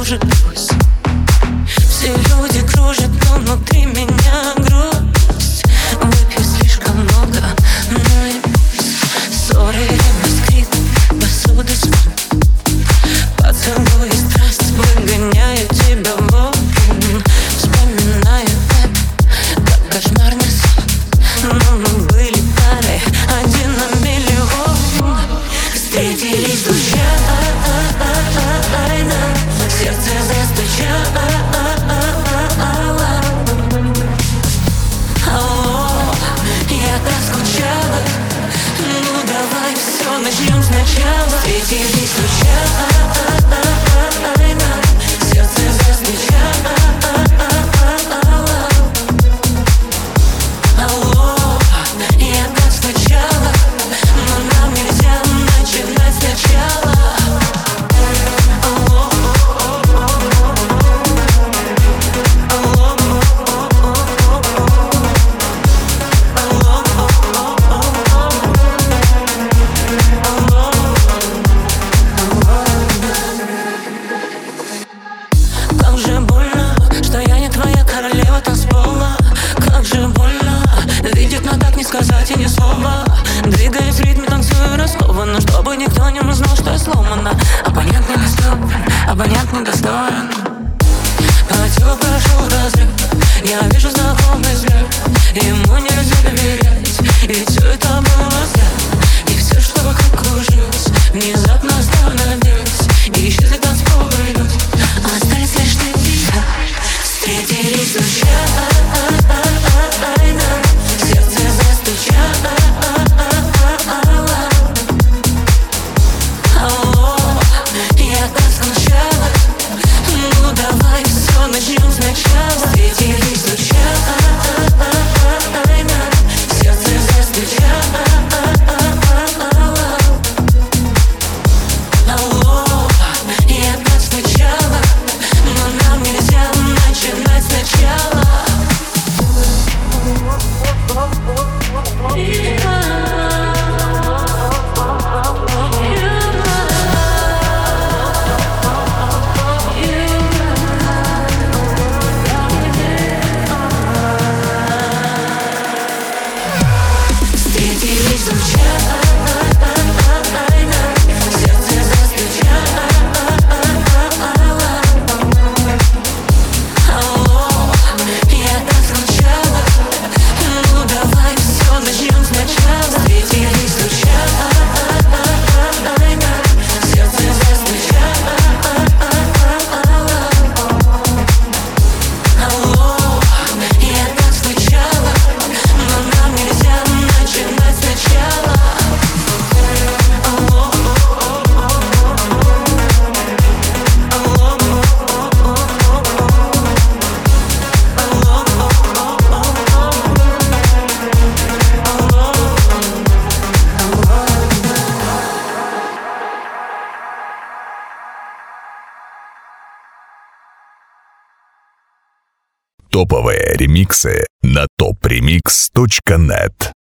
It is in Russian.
кружит пульс. Все люди кружат, но внутри меня грусть. Выпью слишком много, но и пусть. Ссоры, ревность, скрип, посуды, звон. Поцелуй и страсть выгоняют тебя вон. Вспоминаю это, как кошмарный сон. Но мы были парой, один на миллион. Встретились случайно, сердце застучало. Алло, я так скучала. Ну давай все начнем сначала. Встретились случайно, сердце застучало. Алло, я так скучала. Но нам нельзя начинать сначала. Как же больно, что я не твоя королева танцпола. Как же больно видеть, но так не сказать и ни слова. Двигаясь в ритме, танцую раскованно, чтобы никто не узнал, что я сломана. Абонент недоступен, абонент недостоин. По телу прошел разрыв, я вижу знакомый взгляд. Ему нельзя доверять, ведь все это было зря. И все, что вокруг кружилось, внезапно остановилось. И исчезли танцполы люди, остались лишь ты и я. Встретились случайно, сердце застучало. Алло, я так скучала. Ну давай все начнем сначала. Встретились случайно, сердце застучало. Алло, я так скучала. Но нам нельзя начинать сначала. Встретились случайно, сердце застучало. Алло, я так скучала. Ну давай все начнем сначала. Встретились случайно, сердце застучало. Алло, я так скучала. Но нам нельзя начинать сначала. Топовые ремиксы на topremix.net.